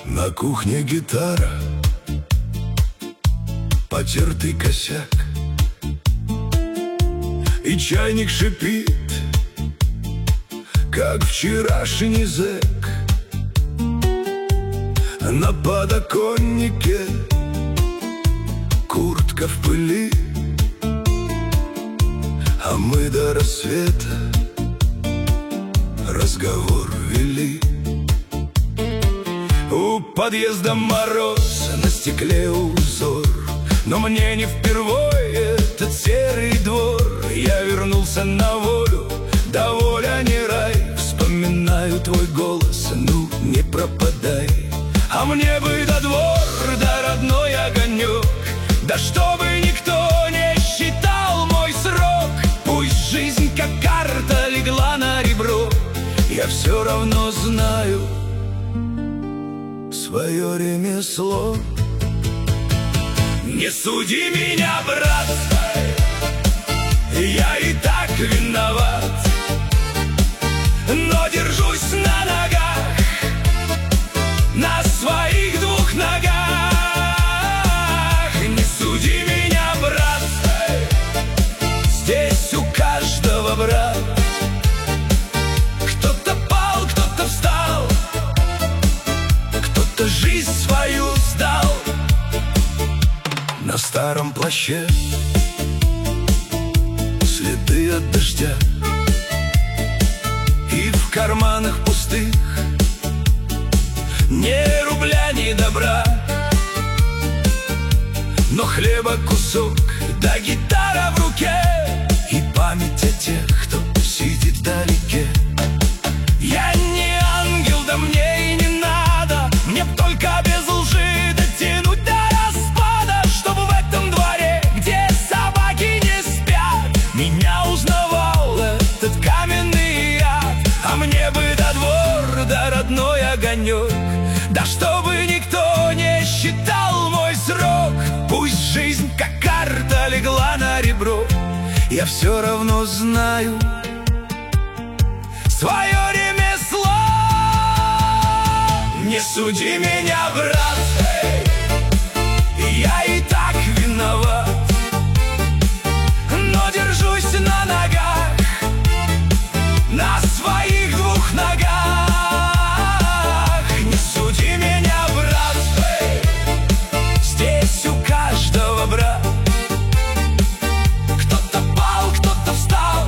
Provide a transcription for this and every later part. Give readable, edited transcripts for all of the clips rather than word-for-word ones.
На кухне гитара, потертый косяк, и чайник шипит, как вчерашний зэк. На подоконнике куртка в пыли, а мы до рассвета разговор вели. У подъезда мороз, на стекле узор, но мне не впервой этот серый двор. Я вернулся на волю, да воля не рай. Вспоминаю твой голос, ну не пропадай. А мне бы до двор, да родной огонек, да чтобы никто не считал мой срок. Пусть жизнь как карта легла на ребро, я все равно знаю свое ремесло. Не суди меня, брат, я и так виноват, но держусь на ногах, на своих двух ногах. Не суди меня, брат, здесь у каждого брат. Кто-то пал, кто-то встал, кто-то жизнь свою сдал. На старом плаще следы от дождя, и в карманах пустых ни рубля, ни добра, но хлеба кусок, да гитара в руке, и память о тех, кто сидит вдалеке. Я не ангел, да мне и не надо, мне б только без лжи дотянуть до распада, чтобы в этом дворе, где собаки не спят, меня узнавал этот каменный ад. А мне бы до двор, да родной огонек, да чтобы никто не считал мой срок. Пусть жизнь как карта легла на ребро, я все равно знаю свое ремесло. Не суди меня, брат, я и так виноват, но держусь на ногах, на своих двух ногах. Не суди меня, брат, здесь у каждого брат. Кто-то пал, кто-то встал,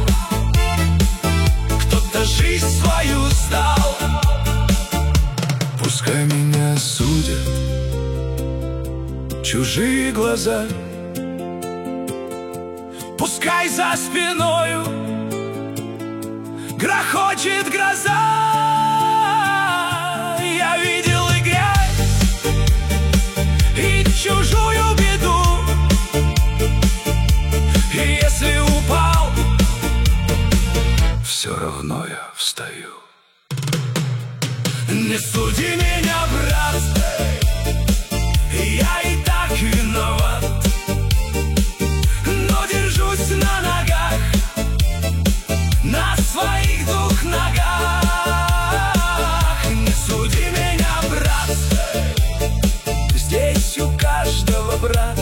кто-то жизнь свою сдал. Пускай меня судят чужие глаза, пускай за спиною грохочет гроза. Я видел и грязь, и чужую беду, и если упал, все равно я встаю. Не суди меня, брат, я и так виноват, но держусь на ногах, на своих двух ногах. Не суди меня, брат, здесь у каждого брат.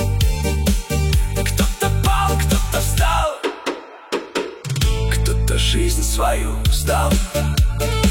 Кто-то пал, кто-то встал, кто-то жизнь свою сдал.